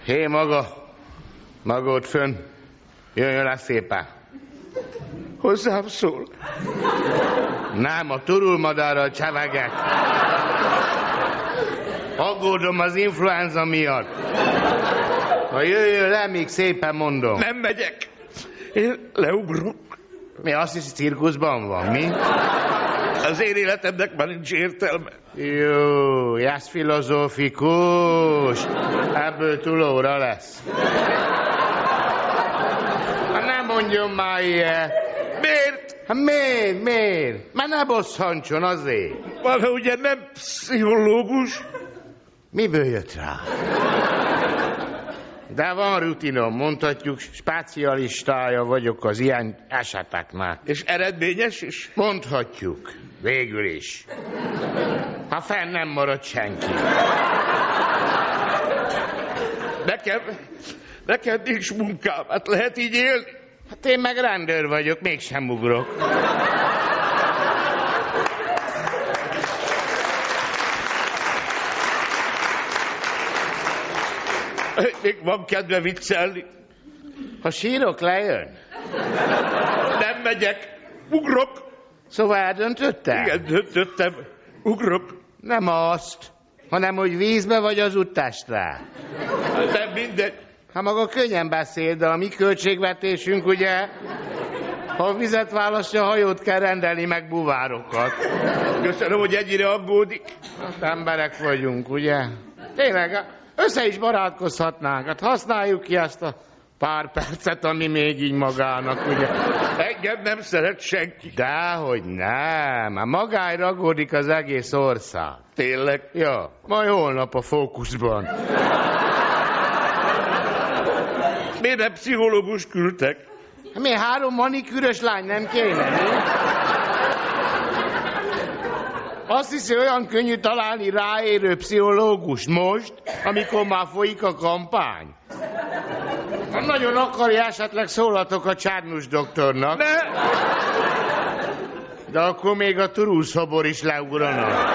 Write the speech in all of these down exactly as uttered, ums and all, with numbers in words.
Hé, maga, maga ott fönn, jöjjön le szépen. Hozzám szól. Nem, a turulmadárral csevegek. Aggódom az influenza miatt. Ha jöjjön le, még szépen mondom. Nem megyek. Én leugrok. Mi, azt hiszi, cirkuszban van, mi? Az én életemnek már nincs értelme. Jó, ez filozófikus. Ebből túlóra lesz. Hát nem mondjon már ilyen. Miért? Hát miért, miért? Már ne bosszantson azért. Maga ugye nem pszichológus? Miből jött rá? De van rutinom, mondhatjuk, specialistája vagyok az ilyen eseteknek. És eredményes is? Mondhatjuk, végül is. Ha fenn nem marad senki. Nekem, nekem nincs munkám, hát lehet így élni? Hát én meg rendőr vagyok, mégsem ugrok. Még van kedve viccelni. Ha sírok, lejön? Nem megyek, ugrok. Szóval eldöntöttem? Igen, döntöttem, ugrok. Nem azt, hanem hogy vízbe vagy az úttestre. Nem mindegy. Ha maga könnyen beszél, de a mi költségvetésünk, ugye, ha a vizet választja, hajót kell rendelni, meg buvárokat. Köszönöm, hogy ennyire aggódik. Hát emberek vagyunk, ugye? Tényleg, össze is barátkozhatnánk. Hát használjuk ki ezt a pár percet, ami még így magának, ugye? Engem nem szeret senki. Dehogy nem. Hát magára aggódik az egész ország. Tényleg? Ja, majd holnap a Fókuszban. Miért nem pszichológus küldtek? Mi három manikűrös lány nem kéne, mi? Azt hiszi, olyan könnyű találni ráérő pszichológus most, amikor már folyik a kampány. Ha nagyon akarja, esetleg szólatok a Csárnus doktornak. Ne! De akkor még a Turul-szobor is leugranak.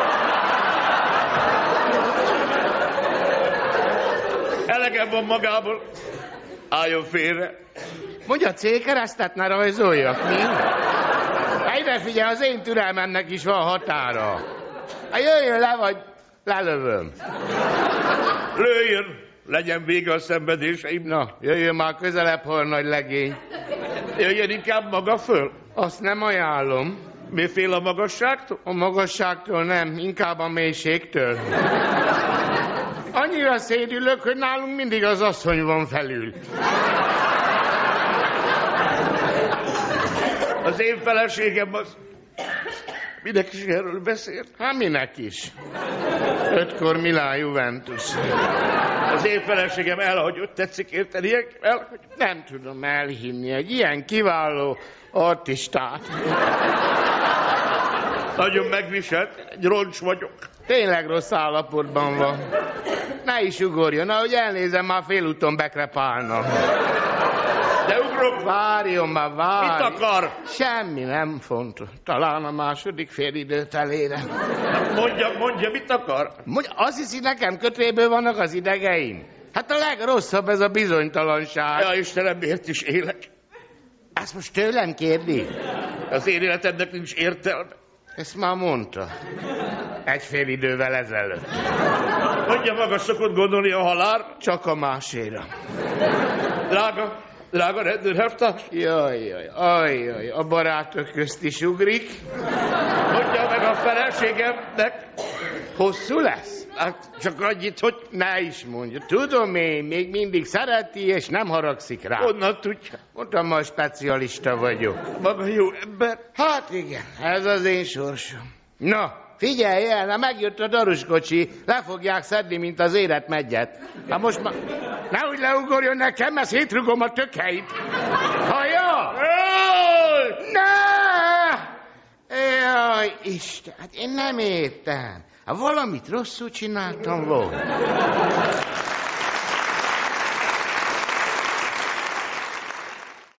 Elegem van magából. Álljon félre. Mondja, célkeresztet ne rajzoljak, mi? Egyre figyelj, az én türelmemnek is van határa. Hát jöjjön le, vagy lelövöm. Lőjön, legyen vége a szenvedéseim. Na, jöjjön már közelebb, hol nagy legény. Jöjjön inkább maga föl. Azt nem ajánlom. Mi fél a magasságtól? A magasságtól nem, inkább a mélységtől. Annyira szédülök, hogy nálunk mindig az asszony van felül. Az én feleségem az... Minek is erről beszél? Hát minek is. Ötkor Milán Juventus. Az én feleségem elhagyott, tetszik érteni? Elhagy... Nem tudom elhinni egy ilyen kiváló artistát. Nagyon megviselt, egy roncs vagyok. Tényleg rossz állapotban van. Ne is ugorjon, ahogy elnézem, már félúton bekrepálna. De ugrok. Várjon már, várjon. Mit akar? Semmi nem fontos. Talán a második félidőt elére. Mondja, mondja, mit akar? Mondja, azt hiszi, nekem kötélyből vannak az idegeim? Hát a legrosszabb ez a bizonytalanság. Ja, Istenem, miért is élek? Ezt most tőlem kérdi? Az én életemnek nincs értelme. Ezt már mondta. Egy fél idővel ezelőtt. Mondja, maga szokott gondolni a halál? Csak a máséra. Drága, drága rendőrhelvtárs? Jaj, jaj, ajjaj, a barátok közt is ugrik. Mondja meg a feleségemnek. Hosszú lesz? Hát csak annyit, hogy... Ne is mondja. Tudom én, még mindig szereti, és nem haragszik rá. Honnan tudja? Mondtam, ma specialista vagyok. Maga jó ember. Hát igen, ez az én sorsom. Na, figyelj el, na megjött a daruskocsi, le fogják szedni, mint az érett meggyet. Hát most már... Nehogy leugorjon nekem, mert szétrugom a tökeit. Hallja? Ne! Jaj, Isten, hát én nem értem. Hát valamit rosszul csináltam volna.